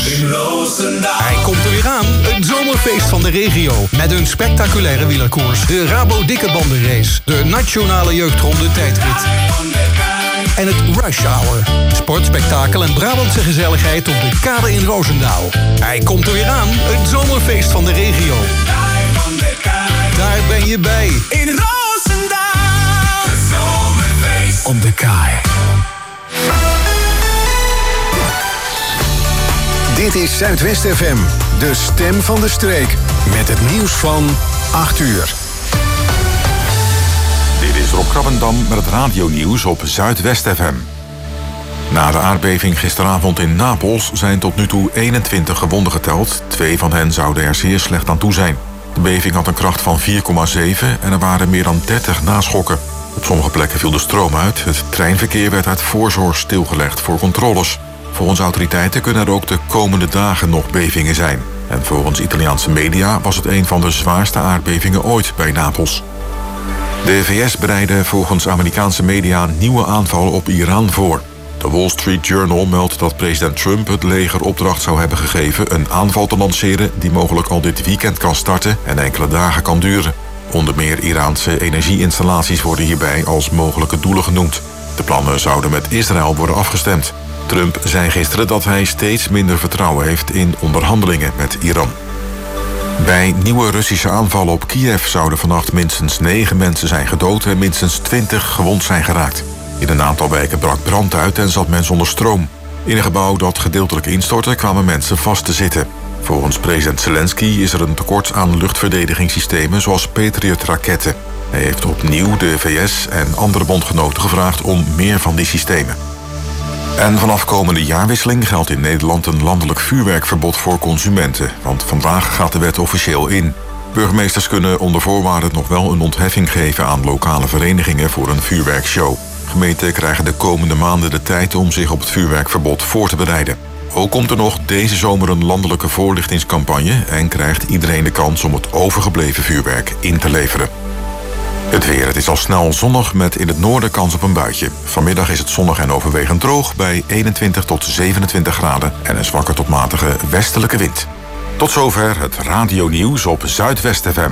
in Roosendaal. Hij komt er weer aan, het zomerfeest van de regio. Met een spectaculaire wielerkoers, de Rabo Dikke Bandenrace, de Nationale Jeugdronde tijdrit en het Rush Hour. Sportspektakel en Brabantse gezelligheid op de kade in Roosendaal. Hij komt er weer aan, het zomerfeest van de regio. Daar ben je bij. In Roosendaal, het zomerfeest op de kaai. Dit is Zuidwest FM, de stem van de streek. Met het nieuws van 8 uur. Dit is Rob Krabbendam met het radionieuws op Zuidwest FM. Na de aardbeving gisteravond in Napels zijn tot nu toe 21 gewonden geteld. 2 van hen zouden er zeer slecht aan toe zijn. De beving had een kracht van 4,7 en er waren meer dan 30 naschokken. Op sommige plekken viel de stroom uit. Het treinverkeer werd uit voorzorg stilgelegd voor controles. Volgens autoriteiten kunnen er ook de komende dagen nog bevingen zijn. En volgens Italiaanse media was het een van de zwaarste aardbevingen ooit bij Napels. De VS bereidde volgens Amerikaanse media nieuwe aanvallen op Iran voor. De Wall Street Journal meldt dat president Trump het leger opdracht zou hebben gegeven een aanval te lanceren die mogelijk al dit weekend kan starten en enkele dagen kan duren. Onder meer Iraanse energieinstallaties worden hierbij als mogelijke doelen genoemd. De plannen zouden met Israël worden afgestemd. Trump zei gisteren dat hij steeds minder vertrouwen heeft in onderhandelingen met Iran. Bij nieuwe Russische aanvallen op Kiev zouden vannacht minstens 9 mensen zijn gedood en minstens 20 gewond zijn geraakt. In een aantal wijken brak brand uit en zat men zonder stroom. In een gebouw dat gedeeltelijk instortte kwamen mensen vast te zitten. Volgens president Zelensky is er een tekort aan luchtverdedigingssystemen zoals Patriot-raketten. Hij heeft opnieuw de VS en andere bondgenoten gevraagd om meer van die systemen. En vanaf komende jaarwisseling geldt in Nederland een landelijk vuurwerkverbod voor consumenten. Want vandaag gaat de wet officieel in. Burgemeesters kunnen onder voorwaarden nog wel een ontheffing geven aan lokale verenigingen voor een vuurwerkshow. Gemeenten krijgen de komende maanden de tijd om zich op het vuurwerkverbod voor te bereiden. Ook komt er nog deze zomer een landelijke voorlichtingscampagne en krijgt iedereen de kans om het overgebleven vuurwerk in te leveren. Het weer, het is al snel zonnig met in het noorden kans op een buitje. Vanmiddag is het zonnig en overwegend droog bij 21 tot 27 graden en een zwakke tot matige westelijke wind. Tot zover het radionieuws op Zuidwest FM.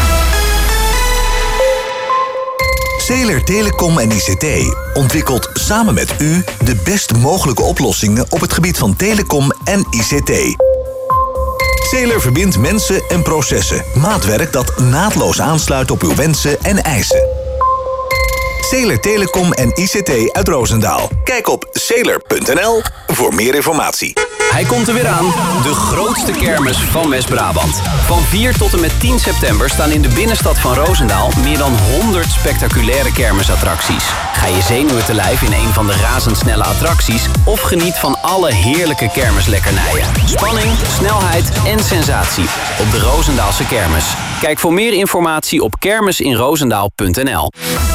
Zeeler Telecom en ICT ontwikkelt samen met u de best mogelijke oplossingen op het gebied van telecom en ICT. Zeeler verbindt mensen en processen. Maatwerk dat naadloos aansluit op uw wensen en eisen. Zeeler Telecom en ICT uit Roosendaal. Kijk op zeeler.nl voor meer informatie. Hij komt er weer aan, de grootste kermis van West-Brabant. Van 4 tot en met 10 september staan in de binnenstad van Roosendaal meer dan 100 spectaculaire kermisattracties. Ga je zenuwen te lijf in een van de razendsnelle attracties of geniet van alle heerlijke kermislekkernijen. Spanning, snelheid en sensatie op de Roosendaalse kermis. Kijk voor meer informatie op kermisinroosendaal.nl.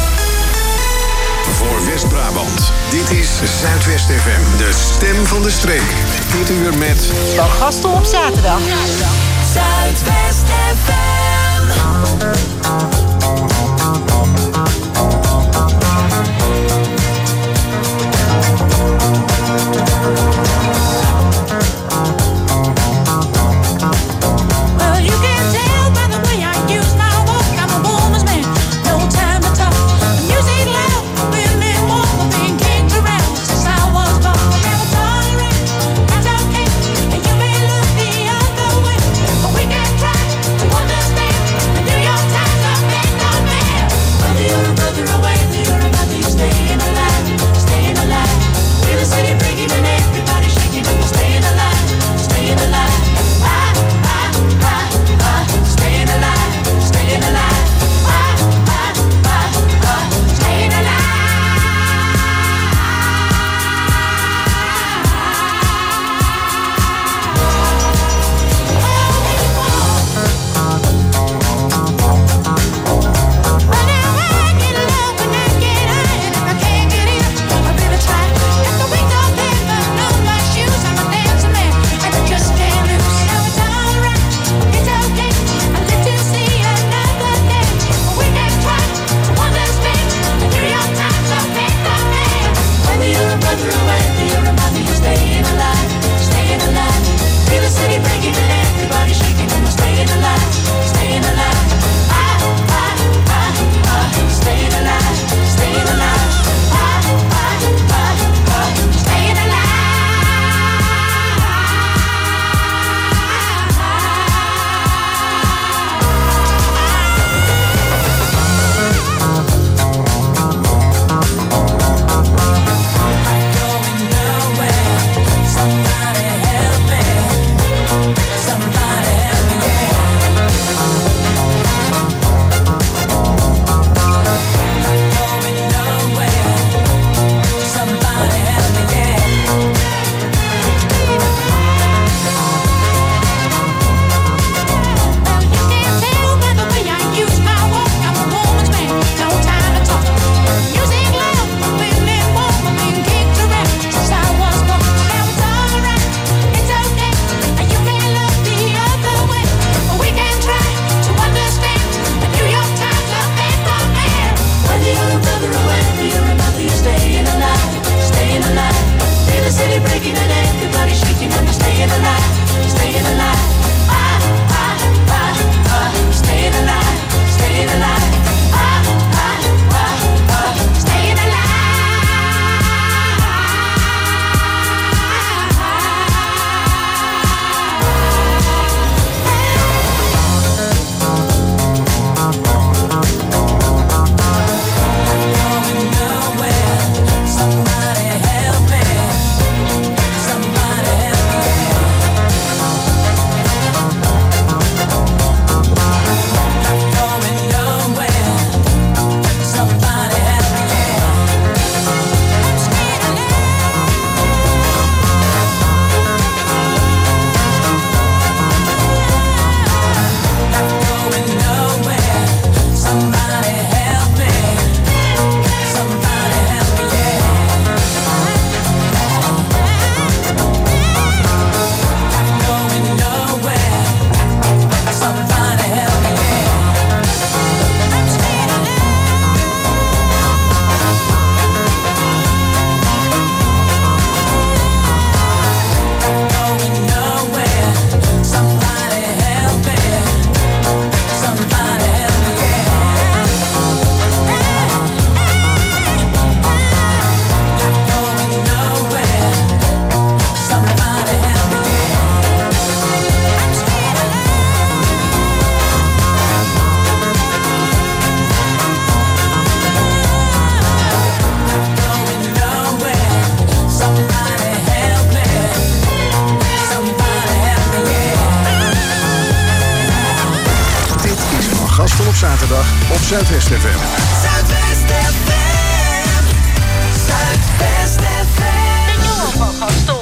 Voor West-Brabant, dit is Zuidwest FM, de stem van de streek. Dit uur met... Van Gastel op zaterdag. Zuidwest FM. We can try. Gastel op zaterdag op Zuidwest FM. Zuidwest FM. Zuidwest FM. De jongen van Gastel.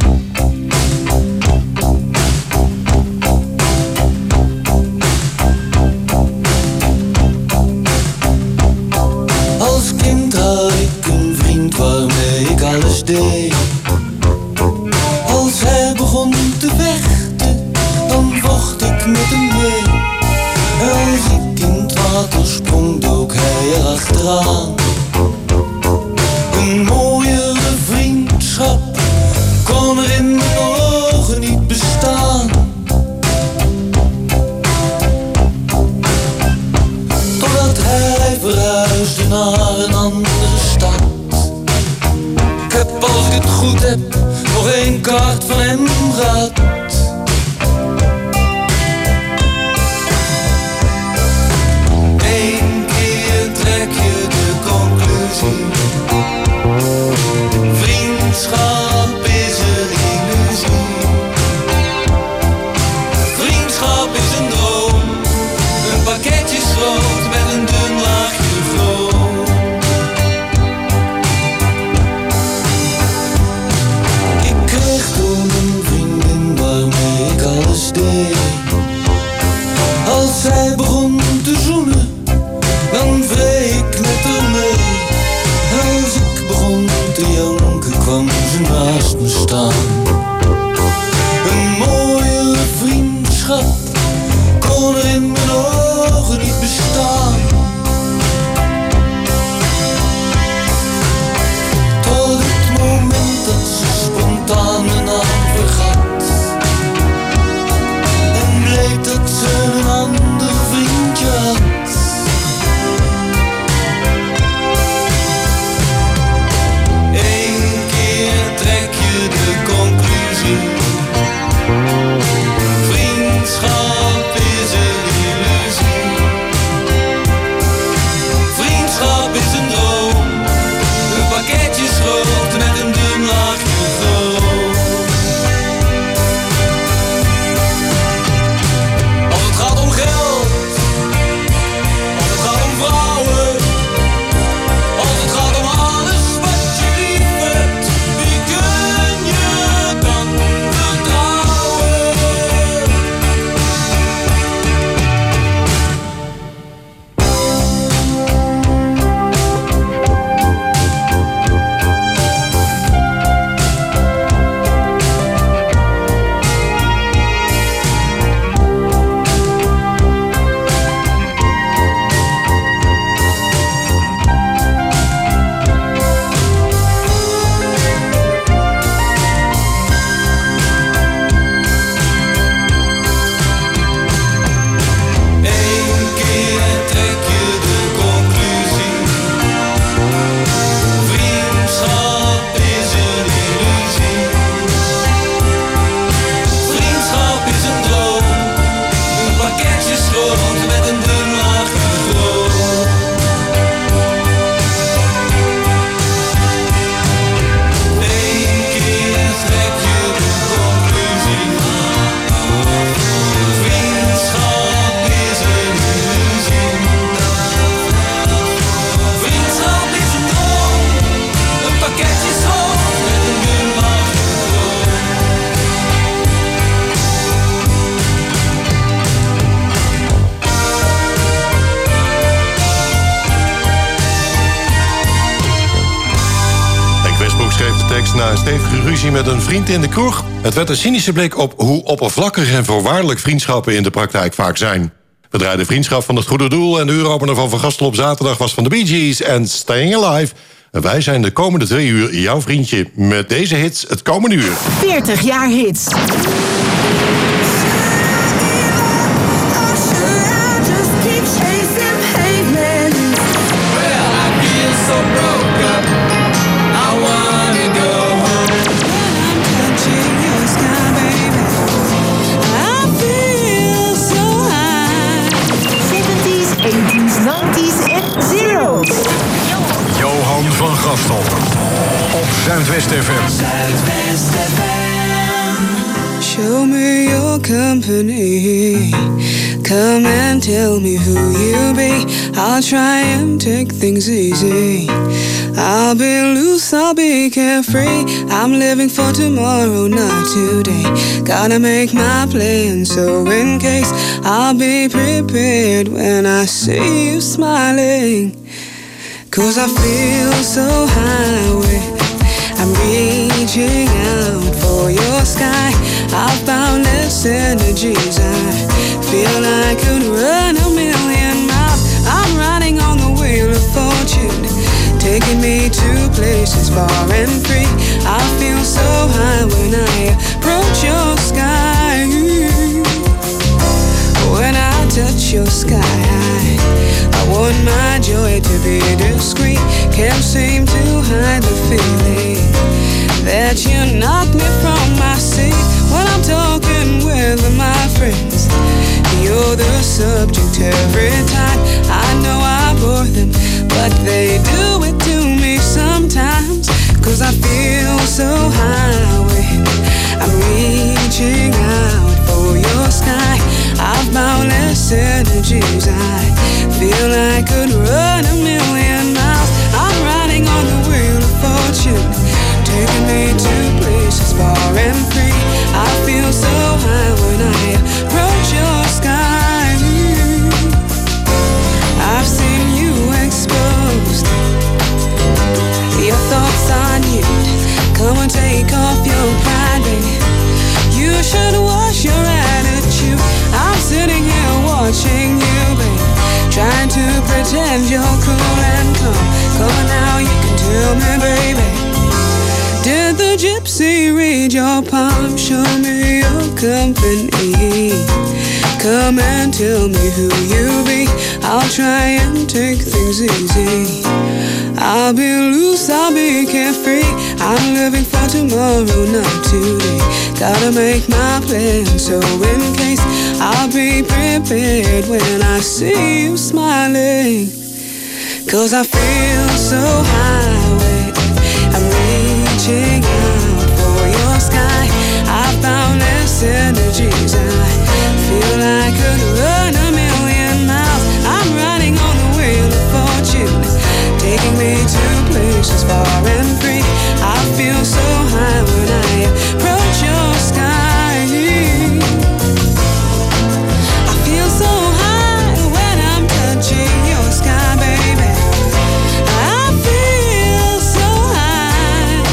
Als kind had ik een vriend waarmee ik alles deed. Als hij begon te vechten, dan vocht ik met hem mee. Als ik in het water sprong, dook hij erachteraan. Een mooiere vriendschap kon er in mijn ogen niet bestaan. Totdat hij verhuisde naar een andere stad. Ik heb, als ik het goed heb, nog 1 kaart van hem gehad. Eén keer trek je de conclusie: vriendschap is een illusie. Vriendschap is een droom, een pakketje schroot met een dun laagje vroom. Ik kreeg toen een vriendin waarmee ik alles deed. Als zij begon te zoenen, dan vreeg ik met haar mee. Als ik begon te janken, kwam ze naast me staan. Een mooie vriendschap kon er in mijn ogen niet bestaan. Tot het moment dat ze spontaan mijn naam vergat. En bleek dat ze een ander vriendje had. Eén keer trek je de conclusie: vriendschap is een illusie. Vriendschap is een droom, een pakketje schroot met een dun laagje vroom. Als het gaat om geld, als het gaat om vrouwen, als het gaat om alles wat je lief hebt, wie kun je dan vertrouwen? Eén keer trek je de conclusie: vriendschap is een illusie. Vriendschap is een droom, een pakketje schroot met een dun laagje vroom. Eén keer trek je de conclusie: vriendschap is een illusie. Vriendschap is een droom, een pakketje schroot met een dun laagje vroom. Henk Westbroek schreef de tekst na een stevige ruzie met een vriend in de kroeg. Het werd een cynische blik op hoe oppervlakkig en voorwaardelijk vriendschappen in de praktijk vaak zijn. We draaiden Vriendschap van het Goede Doel en de uuropener van Gastel op zaterdag was van de Bee Gees en Staying Alive. En wij zijn de komende 2 uur jouw vriendje met deze hits het komende uur. 40 jaar hits. Johan van Gastel op Zuidwest FM. Zuidwest FM. show me your company. Come and tell me who you be. I'll try and take things easy. I'll be loose, I'll be carefree. I'm living for tomorrow, not today. Gotta make my plan, so in case I'll be prepared when I see you smiling. 'Cause I feel so high, I'm reaching out for your sky. I've boundless energies. I feel I could run a million miles. I'm riding on the wheel of fortune, taking me to places far and free. I feel so high when I approach your sky. When I touch your sky, I want my joy to be discreet. Can't seem to hide the feeling that you knock me from my seat. When I'm talking with my friends, you're the subject every time. I know I bore them, but they do it to me sometimes. 'Cause I feel so high, I'm reaching out for your sky. I've boundless energies. I feel I could run a million miles. I'm riding on the wheel of fortune, taking me to places far and free. I feel so high when I approach your sky. I've seen you exposed, your thoughts on you. Come and take off your pride, baby. You should wash your attitude. I'm sitting here watching you, baby, trying to pretend you're cool and calm. Come on now, you can tell me, baby. Did the gypsy read your palm? Show me your company. Come and tell me who you be. I'll try and take things easy. I'll be loose, I'll be carefree. I'm living for tomorrow, not today. Gotta make my plan, so in case I'll be prepared when I see you smiling. 'Cause I feel so high, I'm reaching out for your sky. I've boundless energies. I feel I could run a million miles. I'm riding on the wheel of fortune, taking me to places far and free. I feel so high when I approach your sky. I feel so high when I'm touching your sky, baby. I feel so high.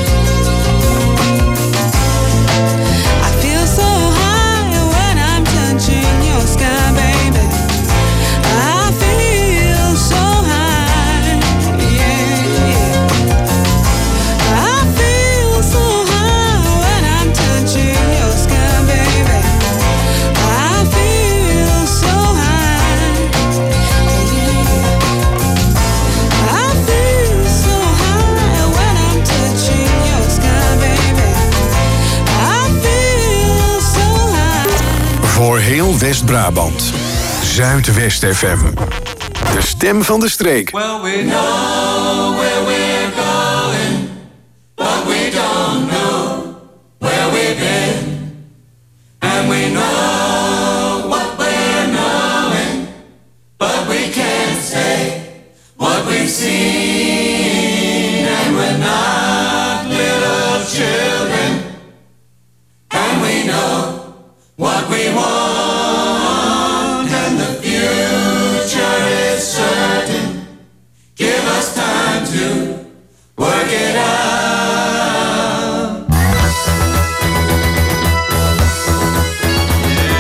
I feel so high when I'm touching your sky, baby. I feel so high, yeah. I feel so high when I'm touching your sky, baby. I feel so high, yeah. I feel so high when I'm touching your sky, baby. I feel so high. Voor heel West-Brabant. Zuidwest FM. De stem van de streek. Well, we know where we're going, but we don't know where we've been. And we know what we're knowing, but we can't say what we've seen. And we're not little children, and we know what we want, and the future is certain. Give us time to work it out.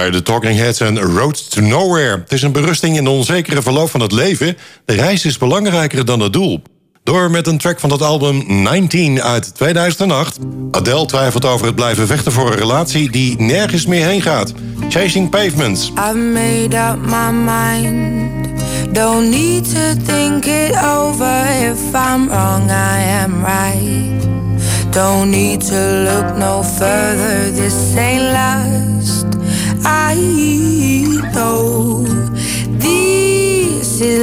waren de Talking Heads en Road to Nowhere. Het is een berusting in de onzekere verloop van het leven. De reis is belangrijker dan het doel. Door met een track van dat album 19 uit 2008. Adele twijfelt over het blijven vechten voor een relatie die nergens meer heen gaat. Chasing Pavements. I've made up my mind. Don't need to think it over. If I'm wrong, I am right. Don't need to look no further. This ain't last. I know this is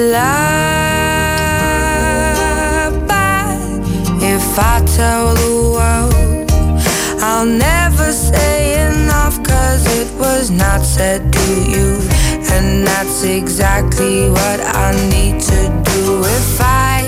love. But if I tell the world, I'll never say enough, 'cause it was not said to you. And that's exactly what I need to do if I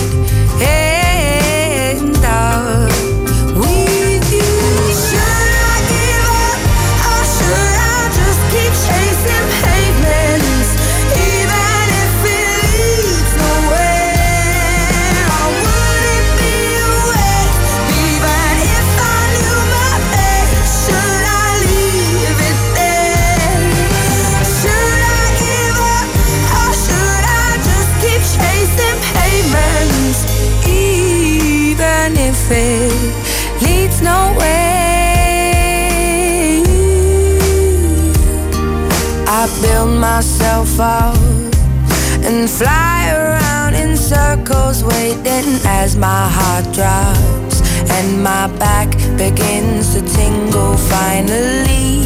end up with you. Should I give up or should I just keep chasing pavements, even if it leads nowhere? Or would it be a waste, even if I knew my fate? Should I leave it there? Should I give up or should I just keep chasing pavements, even if it leads nowhere? I build myself up and fly around in circles, waiting as my heart drops and my back begins to tingle finally.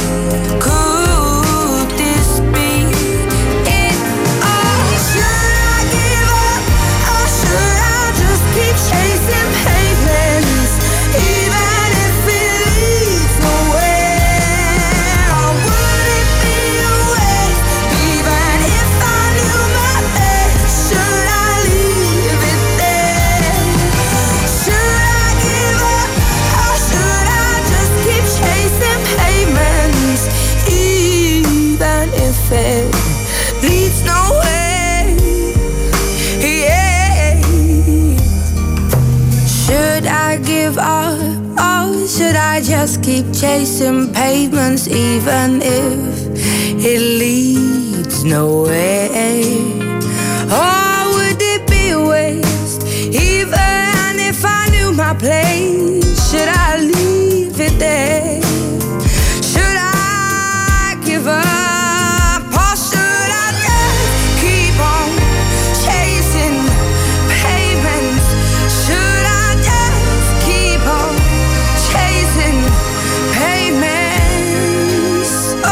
Could this be it all? Should I give up or should I just keep chasing pavements, even if it leads nowhere? Or would it be a waste, even if I knew my fate? Should I leave it there? Should I give up or should I just keep chasing pavements, even if it leads nowhere? Yeah. Should I give up or should I just keep chasing pavements, even if it leads nowhere? Or would it be a waste, even if I knew my place? Should I leave it there? Should I give up or should I just keep on chasing pavements? Should I just keep on chasing pavements? Oh,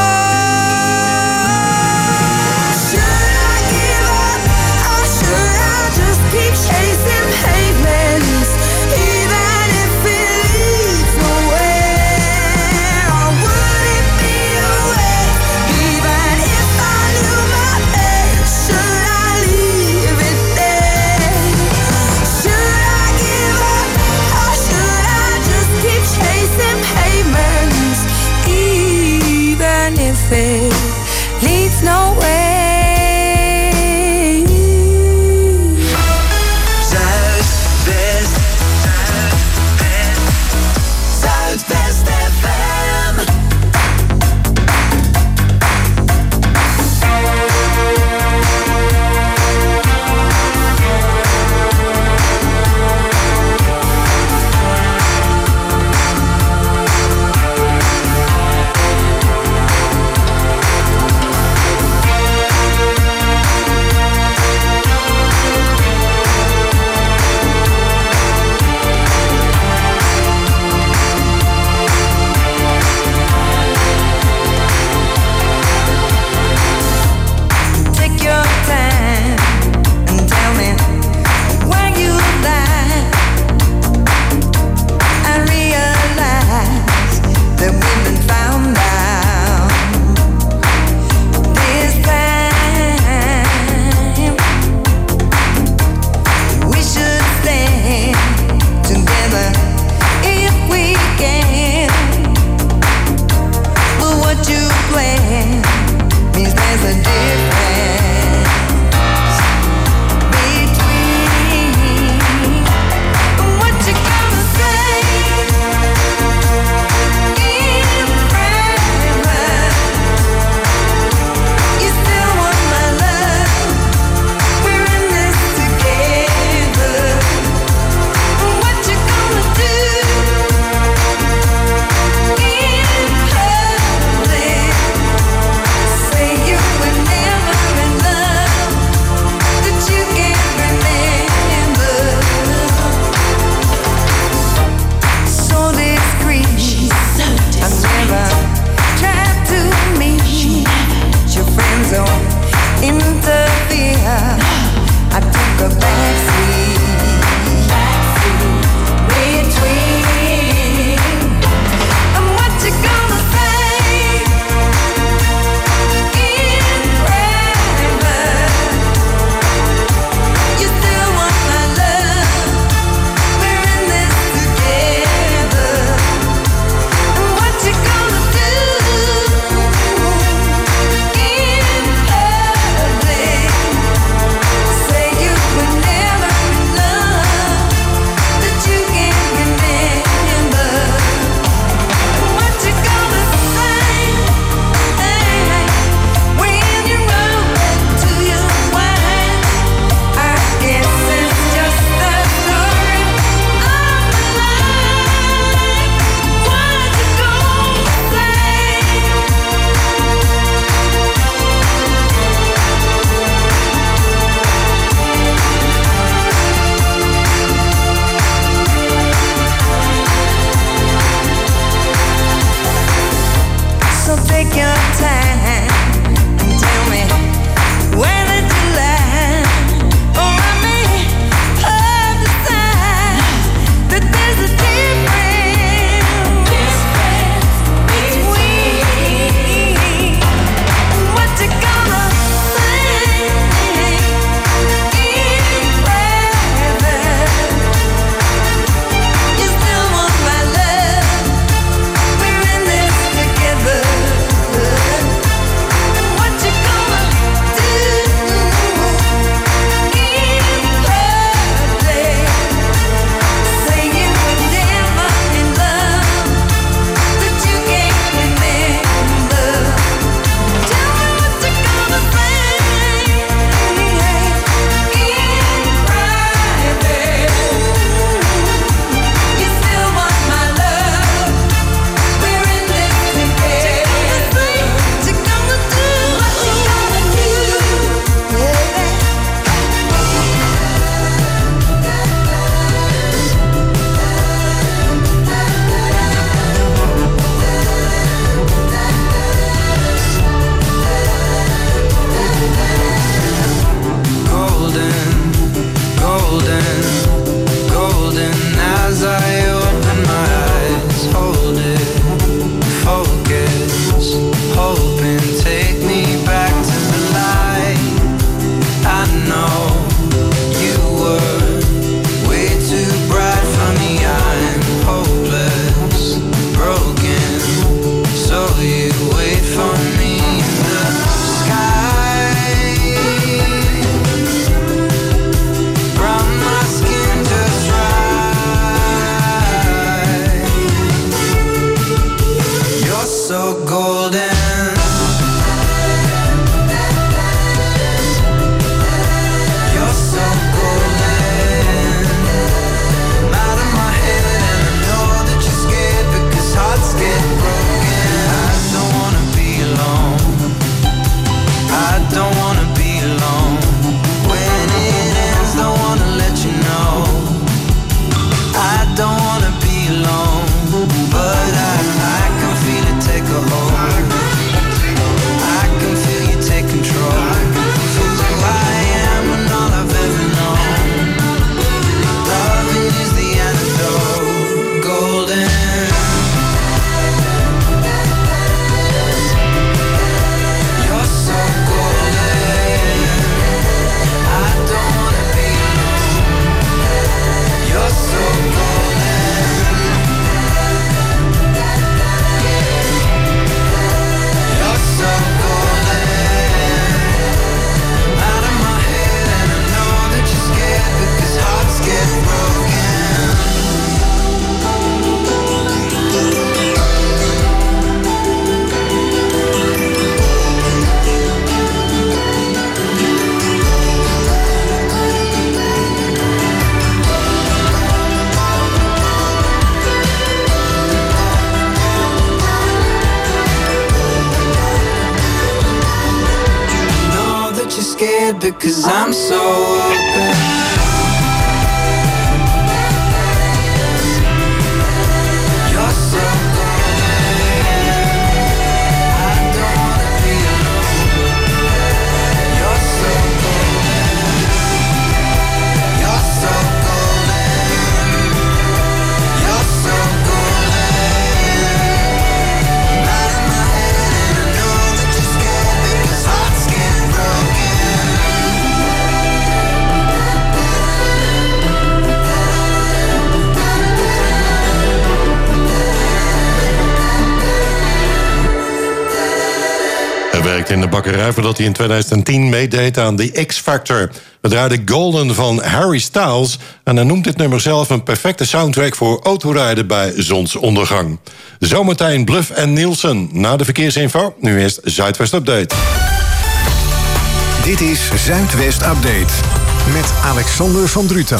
should I give up or should I just keep chasing pavements, even if it leads nowhere? Or would it be a waste, even if I knew my fate? Should I leave it there? Should I give up or should I just keep chasing pavements, even if it leads nowhere? Zuidwest. Zuidwest FM. scared because I'm so open. Werkte in de bakkerij voordat hij in 2010 meedeed aan The X Factor. We draaiden Golden van Harry Styles en hij noemt dit nummer zelf een perfecte soundtrack voor autorijden bij zonsondergang. Zometeen Bluff en Nielsen. Na de verkeersinfo, nu eerst Zuidwest Update. Dit is Zuidwest Update met Alexander van Druten.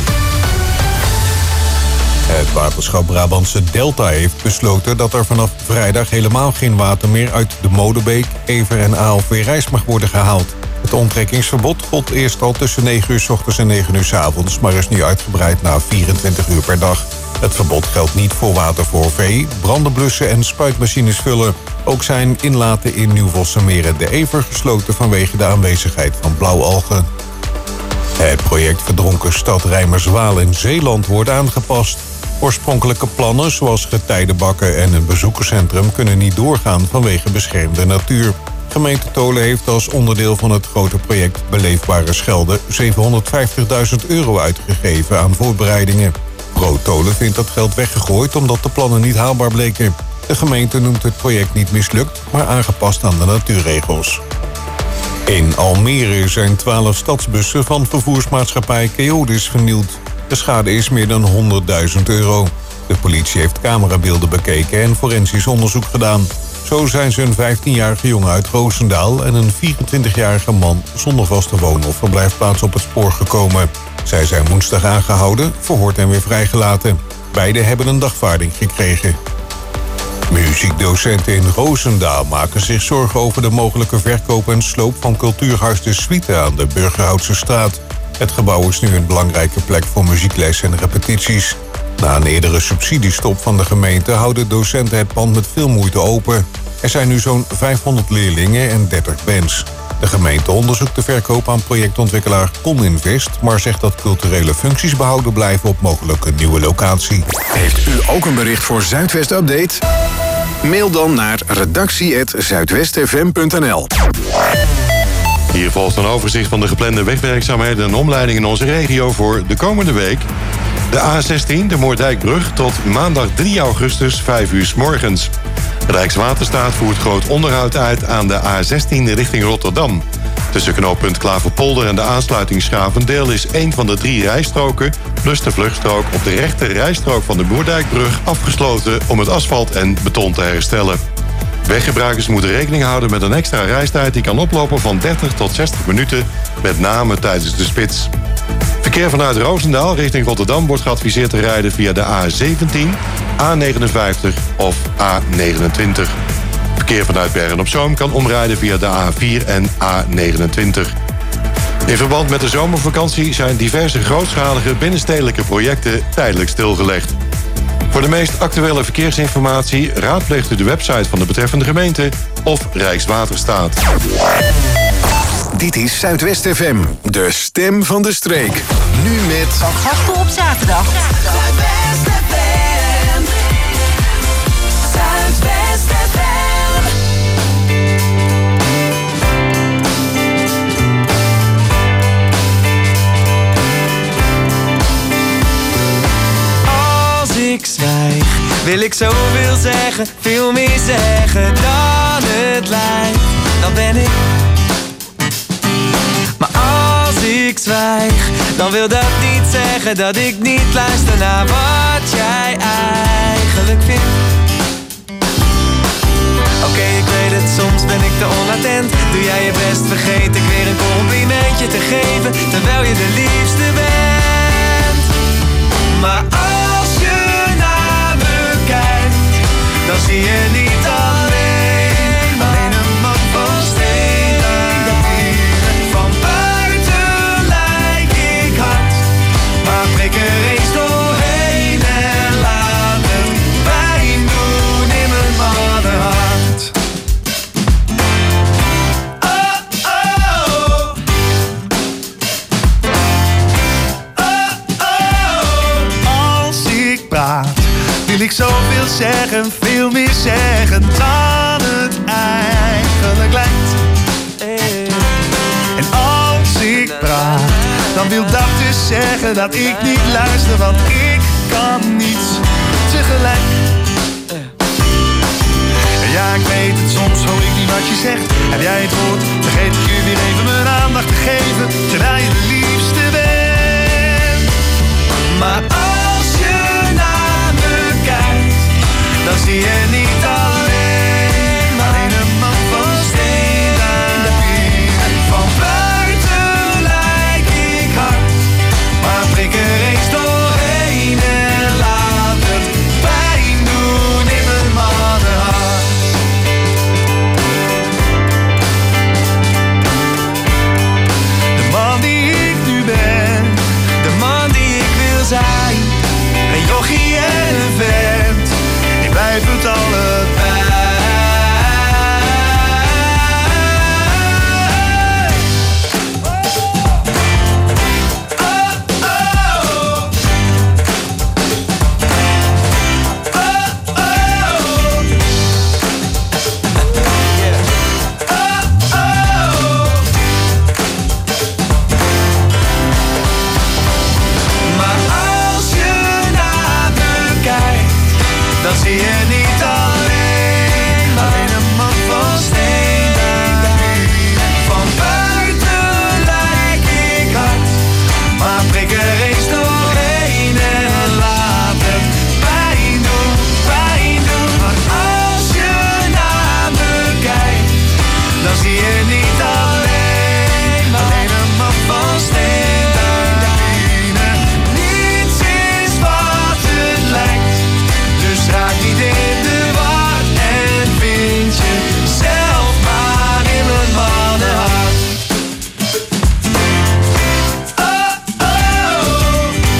Het waterschap Brabantse Delta heeft besloten dat er vanaf vrijdag helemaal geen water meer uit de Molenbeek, Ever en Aalsmeer mag worden gehaald. Het onttrekkingsverbod gold eerst al tussen 9 uur 's ochtends en 9 uur 's avonds, maar is nu uitgebreid naar 24 uur per dag. Het verbod geldt niet voor water voor vee, branden blussen en spuitmachines vullen. Ook zijn inlaten in Nieuw-Vossemeer en de Ever gesloten vanwege de aanwezigheid van blauwalgen. Het project Verdronken Stad Rijmerswaal in Zeeland wordt aangepast. Oorspronkelijke plannen zoals getijdenbakken en een bezoekerscentrum kunnen niet doorgaan vanwege beschermde natuur. Gemeente Tolen heeft als onderdeel van het grote project Beleefbare Schelde 750.000 euro uitgegeven aan voorbereidingen. Pro Tolen vindt dat geld weggegooid omdat de plannen niet haalbaar bleken. De gemeente noemt het project niet mislukt, maar aangepast aan de natuurregels. In Almere zijn 12 stadsbussen van vervoersmaatschappij Keolis vernield. De schade is meer dan 100.000 euro. De politie heeft camerabeelden bekeken en forensisch onderzoek gedaan. Zo zijn ze een 15-jarige jongen uit Roosendaal en een 24-jarige man zonder vaste woon- of verblijfplaats op het spoor gekomen. Zij zijn woensdag aangehouden, verhoord en weer vrijgelaten. Beiden hebben een dagvaarding gekregen. Muziekdocenten in Roosendaal maken zich zorgen over de mogelijke verkoop en sloop van cultuurhuis De Suite aan de Burgerhoutse straat. Het gebouw is nu een belangrijke plek voor muziekles en repetities. Na een eerdere subsidiestop van de gemeente houden docenten het pand met veel moeite open. Er zijn nu zo'n 500 leerlingen en 30 bands. De gemeente onderzoekt de verkoop aan projectontwikkelaar Coninvest, maar zegt dat culturele functies behouden blijven op mogelijke nieuwe locatie. Heeft u ook een bericht voor Zuidwest Update? Mail dan naar redactie@zuidwestfm.nl. Hier volgt een overzicht van de geplande wegwerkzaamheden en omleidingen in onze regio voor de komende week. De A16, de Moerdijkbrug, tot maandag 3 augustus, 5 uur 's morgens. Rijkswaterstaat voert groot onderhoud uit aan de A16 richting Rotterdam. Tussen knooppunt Klaverpolder en de aansluiting Schavendeel is 1 van de 3 rijstroken, plus de vluchtstrook op de rechter rijstrook van de Moerdijkbrug, afgesloten om het asfalt en beton te herstellen. Weggebruikers moeten rekening houden met een extra reistijd die kan oplopen van 30 tot 60 minuten, met name tijdens de spits. Verkeer vanuit Roosendaal richting Rotterdam wordt geadviseerd te rijden via de A17, A59 of A29. Verkeer vanuit Bergen-op-Zoom kan omrijden via de A4 en A29. In verband met de zomervakantie zijn diverse grootschalige binnenstedelijke projecten tijdelijk stilgelegd. Voor de meest actuele verkeersinformatie raadpleegt u de website van de betreffende gemeente of Rijkswaterstaat. Dit is Zuidwest FM, de stem van de streek. Nu met... Van Gaspel op zaterdag. Zuidwest FM. Zuidwest FM. Als ik zwijg, wil ik zoveel zeggen, veel meer zeggen dan het lijkt. Dan ben ik. Maar als ik zwijg, dan wil dat niet zeggen dat ik niet luister naar wat jij eigenlijk vindt. Oké, ik weet het, soms ben ik te onattent. Doe jij je best, vergeet ik weer een complimentje te geven, terwijl je de liefste bent. Maar als je naar me kijkt, dan zie je niet alleen een man van steen. Van buiten wil ik zoveel zeggen, veel meer zeggen dan het eigenlijk lijkt. En als ik praat, dan wil dat dus zeggen dat ik niet luister, want ik kan niets tegelijk. Ja, ik weet het, soms hoor ik niet wat je zegt. Heb jij het gehoord, vergeet ik je weer even mijn aandacht te geven, terwijl je de liefste bent. Maar als je naar me kijkt, dan zie je niet alleen maar een man van steen daar binnen. Van buiten lijk ik hard, maar prik er eens doorheen en laat het pijn doen in mijn mannenhart. De man die ik nu ben, de man die ik wil zijn, een jochie en een vent, ik blijf het allebei. Dan zie je niet alleen maar een man van steen daar binnen. Van buiten lijk ik hard, maar prik er eens doorheen en laat het pijn doen, pijn doen. Maar als je naar me kijkt, dan zie je niet alleen maar een man van steen daar binnen. Niets is wat het lijkt. Dus raak niet in de war en vind je zelf maar in mijn mannenhart. Oh, oh.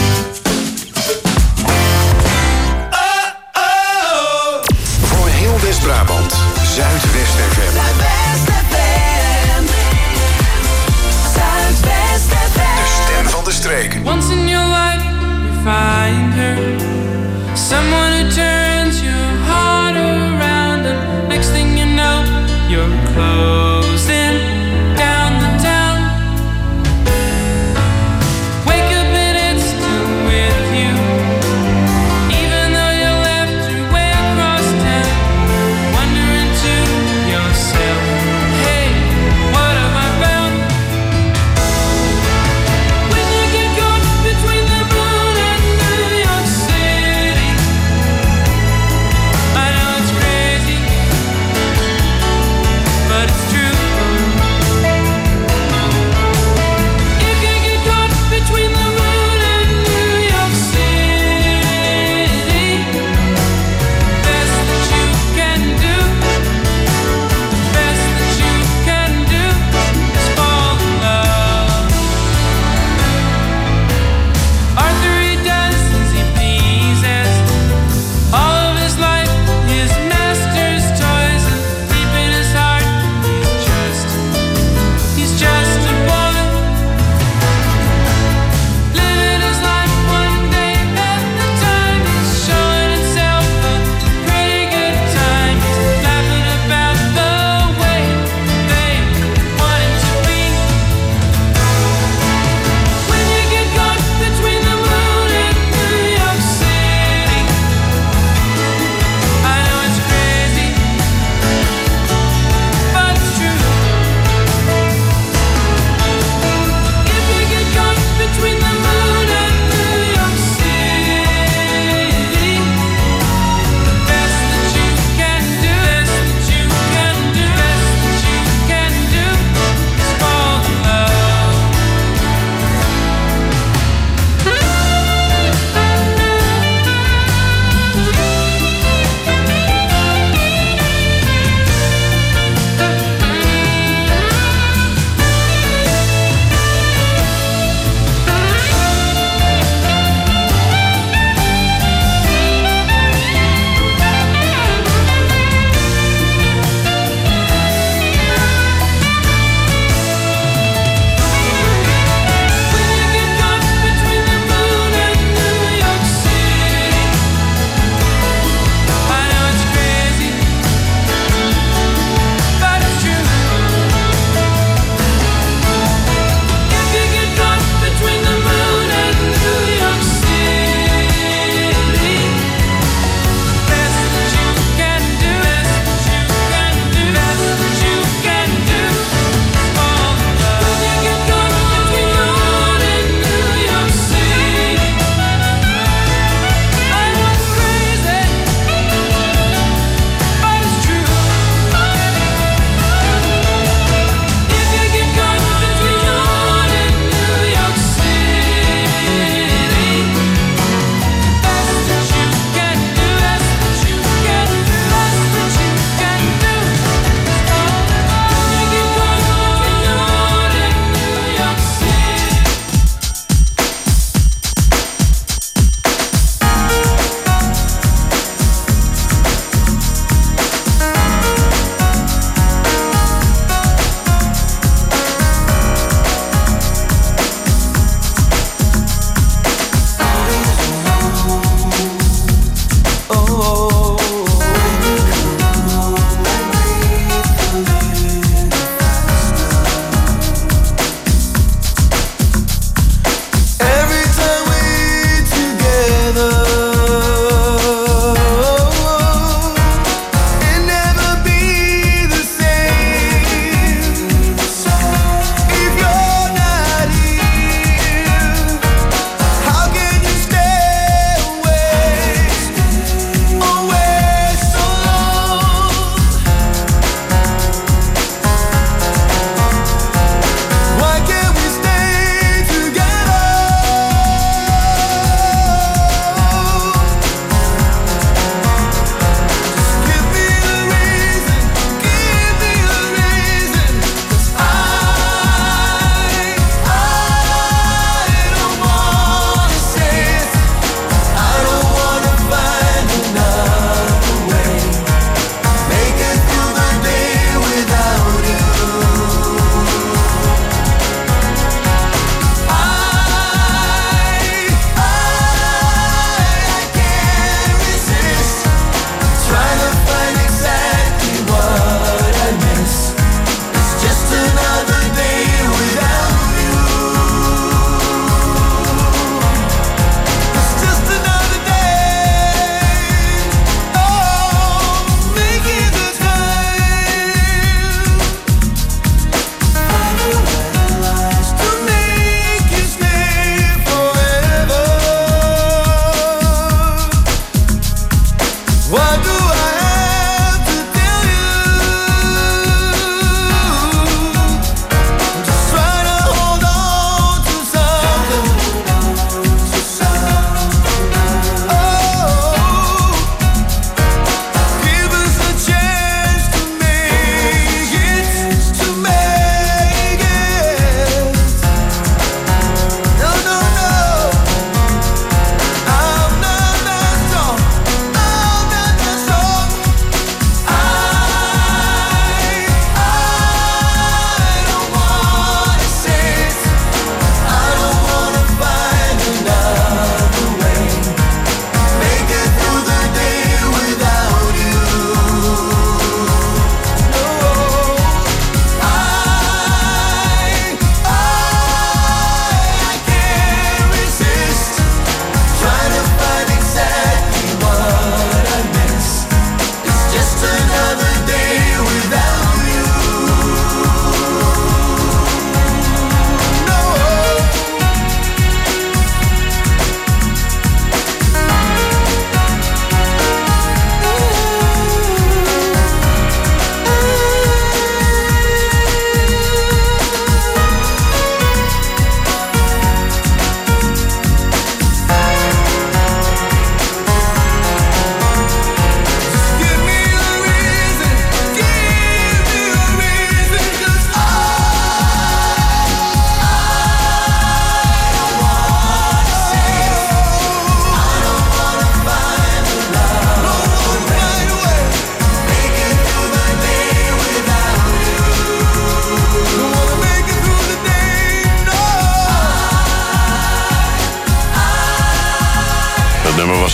Oh, oh. Voor heel West-Brabant, Zuidwest FM. Zuidwest FM. Zuidwest FM. De stem van de streek. Once in your life you find her, someone who turns your heart around, and next thing you know you're closing down the town. Wake up and it's still with you, even though you left your way across town. Wondering to yourself, hey, what have I found? When you get caught between the moon and New York City,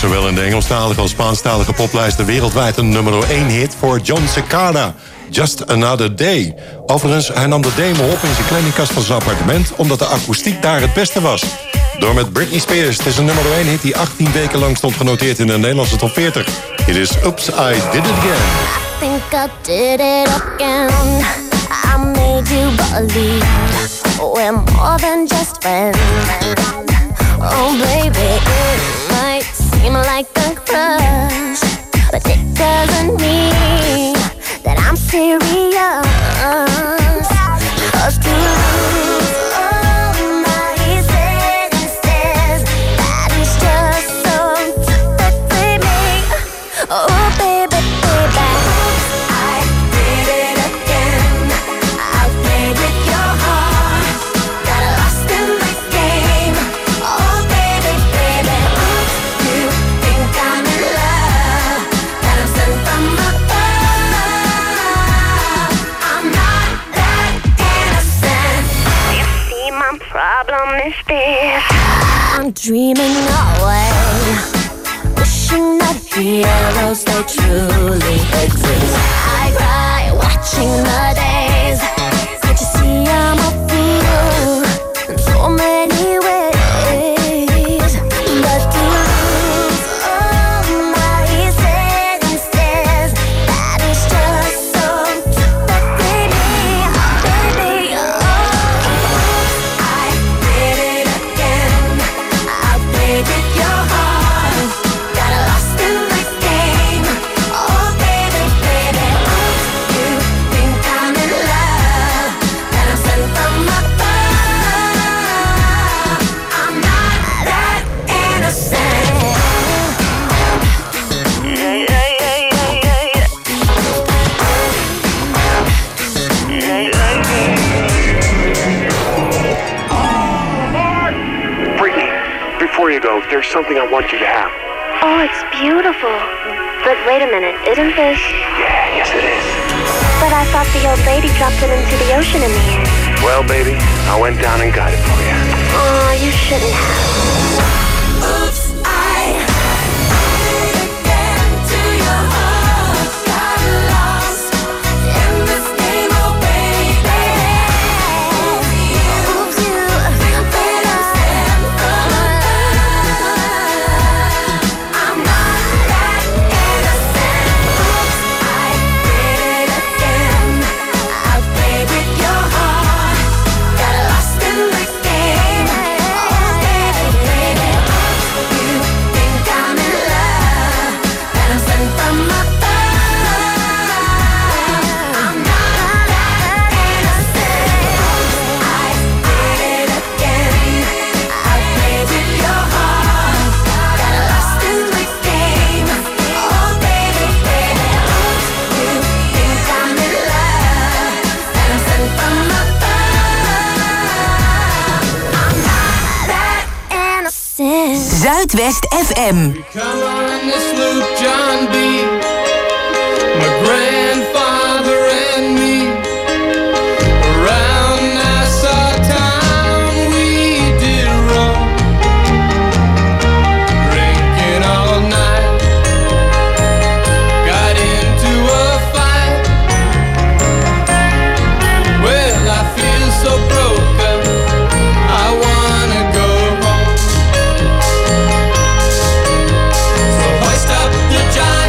zowel in de Engelstalige als Spaanstalige poplijsten wereldwijd een nummer 1 hit voor John Cicada. Just Another Day. Overigens, hij nam de demo op in zijn kledingkast van zijn appartement, omdat de akoestiek daar het beste was. Door met Britney Spears. Het is een nummer 1 hit die 18 weken lang stond genoteerd in de Nederlandse top 40. Dit is Oops, I Did It Again. I think I did it again. I made you believe we're more than just friends. Oh baby, it might seem like a crush, but it doesn't mean that I'm serious. 'Cause to lose all my senses, that is just so typically me. Oh baby, baby, I did it again. I played with your heart, got lost in the game. Oh baby, baby, you think I'm in love, that I'm sent from above. I'm not that innocent. You see, my problem is this: I'm dreaming away, wishing that heroes they truly exist. I cry watching the days. Can't you see I'm a fool in so many ways? But to lose all my senses, that is just so typically me, baby. Oh, I did it again. I played with your heart, got lost in the game. Oh baby, baby, you think I'm in love, that I'm sent from above. I'm not that innocent. Brittany, before you go, there's something I want you to have. Oh, it's beautiful. But wait a minute, isn't this? Yeah, yes it is. But I thought the old lady dropped it into the ocean in the end. Well, baby, I went down and got it for you. Oh, you shouldn't have. Oops, I did it again to your heart. Got lost in this game, oh baby. Oops, you think I'm sent from above. I'm not that innocent. Oops, I did it again. I played with your heart, got lost in the game. Oh baby, baby, you think I'm in love, that I'm sent from above. I'm not that innocent. I did it again. I played with your heart, got lost in the game. Oh baby, baby, you think I'm in love, that I'm sent from above. I'm not that innocent. Zuidwest FM. Come on this loop, John B. My grandfather and me. Around Nassau town we did roam, drinking all night. Got into a fight. Well, I feel so broken, I wanna go home. So hoist up the giant.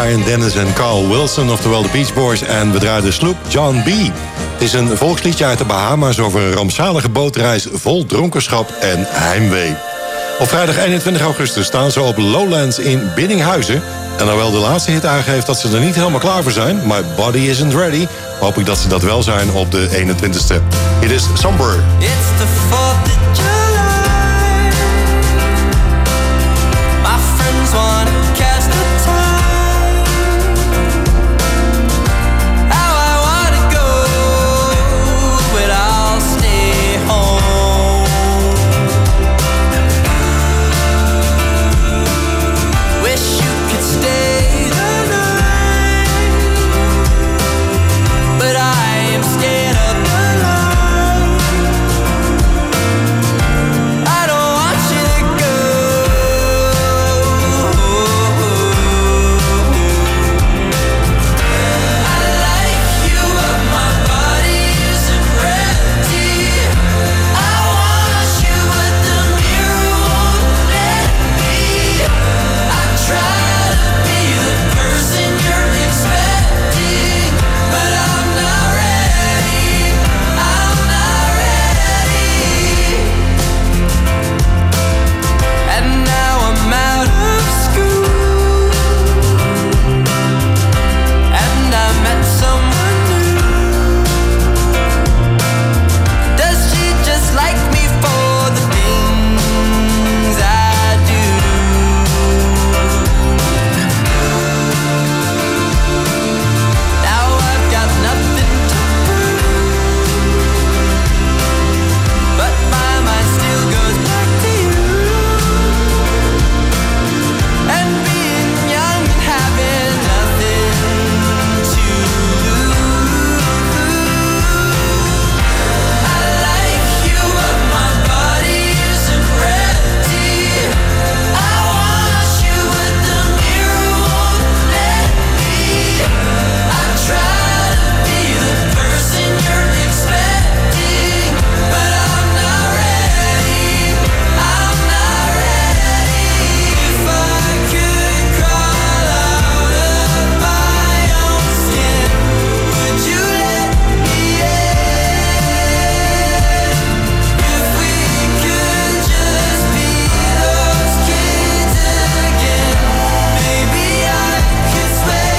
Brian Dennis en Carl Wilson, oftewel de Beach Boys. En we draaiden Sloop John B. Het is een volksliedje uit de Bahama's over een rampzalige bootreis vol dronkenschap en heimwee. Op vrijdag 21 augustus staan ze op Lowlands in Biddinghuizen. En hoewel de laatste hit aangeeft dat ze er niet helemaal klaar voor zijn, My Body Isn't Ready, hoop ik dat ze dat wel zijn op de 21ste. It is Somber. It's the 4th of July. My friends want to catch the time. How I want to go, but I'll stay home. Wish you could stay the night, but I am scared of the light. I don't want you to go. I like you, but my body isn't ready. I want you, but the mirror won't let me. I try to be the person you're expecting, but I'm not ready. I'm not ready. And now I'm out of school, and I met someone new. Does she just like me for the things I do? Now I've got nothing to prove, but my mind still goes back to you. And being young and having nothing to lose. I like you, but my body isn't ready. I want you, but the mirror won't let me. I try to be the person you're expecting, but I'm not ready. I'm not ready. If I could crawl out of my own skin, would you let me in? If we could just be those kids again, maybe I could sway.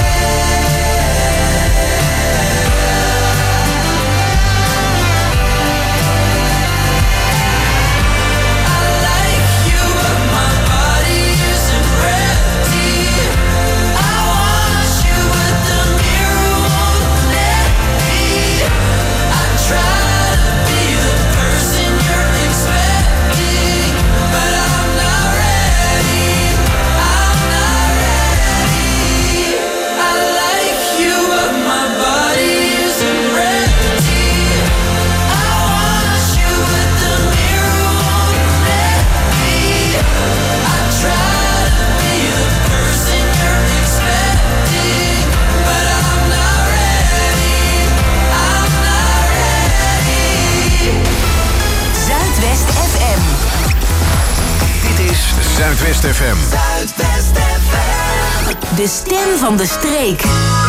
I like you, but my body isn't ready. I want you, but the mirror won't let me. I try to be the person you're expecting, but I'm not ready. I'm not ready. I like you, but my body isn't ready. I want you, but the mirror won't let me. I try to be the person you're expecting, but I'm not ready. I'm not ready. Zuidwest FM. Dit is Zuidwest FM. Zuidwest FM. De stem van de streek.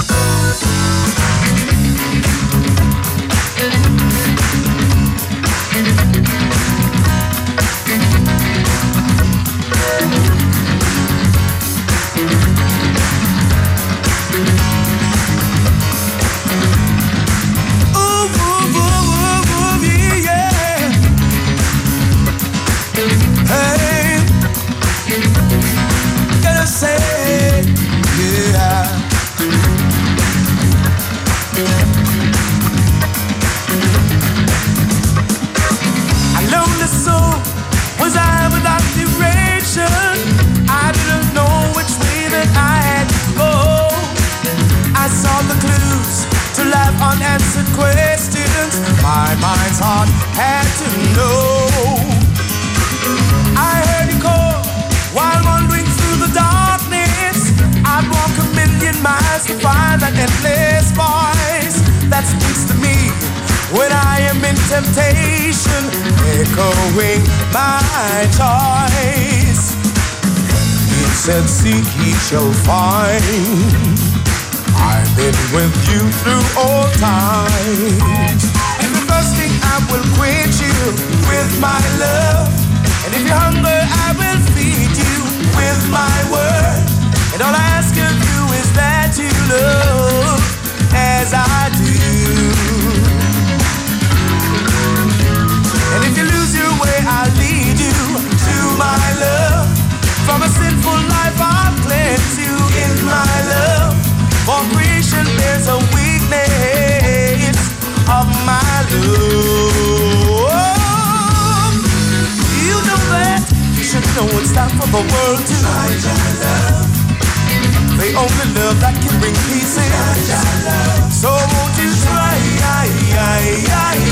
Hey, gonna say, yeah. A lonely soul was I without duration. I didn't know which way that I had to go. I saw the clues to life unanswered questions. My mind's heart had to know. I heard you call while wandering through the darkness. I'd walk a million miles to find that endless voice that speaks to me when I am in temptation, echoing my choice. It's said, seek ye shall find. I've been with you through all times. If you're thirsty, I will quench you with my love. And if you're hungry, I will feed you with my word. And all I ask of you is that you love as I do. And if you lose your way, I'll lead you to my love. From a sinful life, I'll cleanse you in my love. For creation bears a weakness of my love. You know that, you should know it's time for the world to find your love. The only love that can bring peace in. So won't you try?